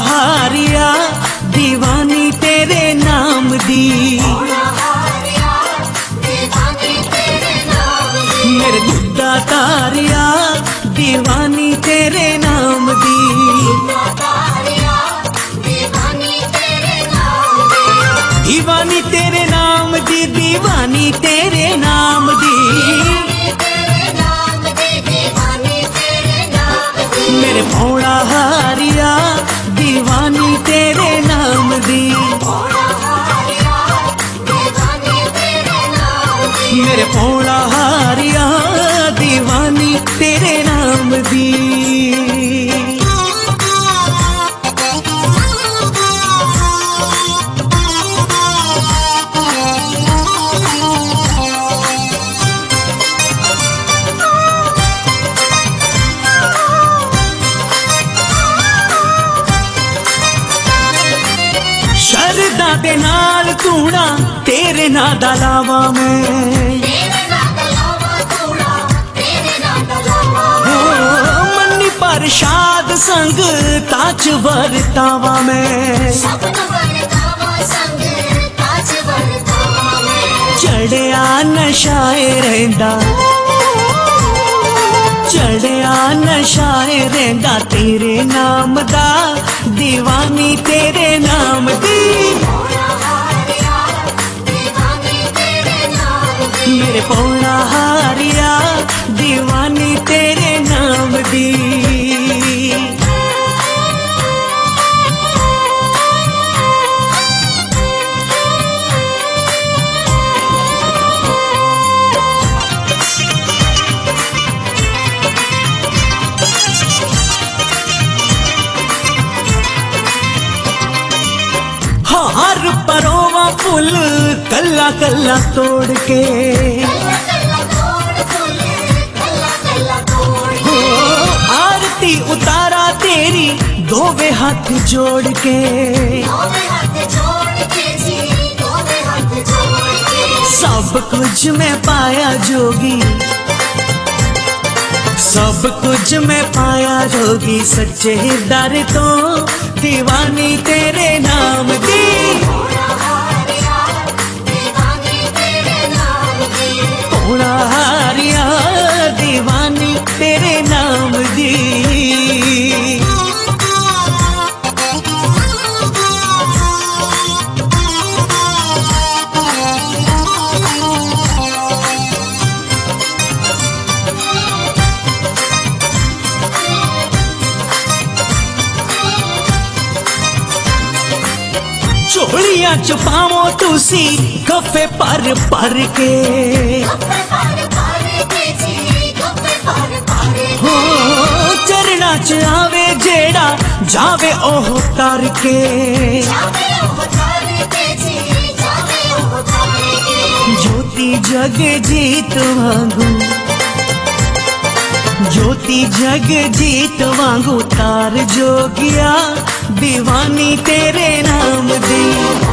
हारिया दीवानी तेरे नाम दी, मेरे दुद्धा तारिया दीवानी तेरे नाम दी, दीवानी तेरे नाम दी, दीवानी तेरे नाम दी, मेरे भोला हारिया दीवानी तेरे नाम दी, मेरे भोला हारिया दीवानी तेरे नाम दी। शरदा दे नाल तूड़ा तेरे ना दलावा में, मन्नी प्रसाद संग ताज वर्तावा में, चढ़िया नशाए रहिंदा, चढ़िया नशाए रहिंदा तेरे नाम दा, दीवानी तेरे नाम दी, मेरे भोला हारिया दीवानी तेरे नाम दी। हर परोवा फूल कल्ला कल्ला तोड़ के, हो आरती उतारा तेरी दोवे हाथ जोड़ के, सब कुछ मैं पाया जोगी, सब कुछ मैं पाया जोगी, सच्चे दर तो दीवानी तेरे नाम दी, भोला हारिया दीवानी तेरे नाम दी। चोलियां छुपावो तुसी गफे पर के, हो चरना च आवे जेड़ा जावे ओह तर के, ज्योति जग जीत वांगू, ज्योति जग जीत वांगू तार जोगिया दीवानी तेरे नाम दी।